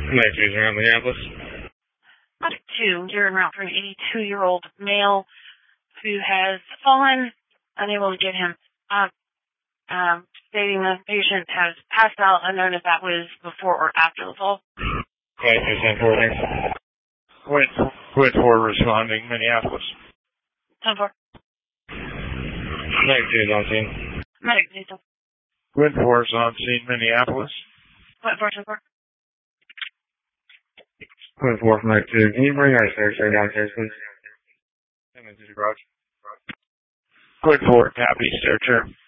Macy's around Minneapolis. Project 2, you're en route for an 82-year-old male who has fallen, unable to get him up, stating the patient has passed out, unknown if that was before or after the fall. Okay, 210-4, thanks. Quid 4 responding, Minneapolis. 10-4. Medic 2 is on scene. Medic 2. Quid 4 is on scene, Minneapolis. Quid 4, 10-4. Quid 4 from Medic 2. Can you bring our secretary downstairs, please? Come into the garage. Quid 4, copy, stair chair.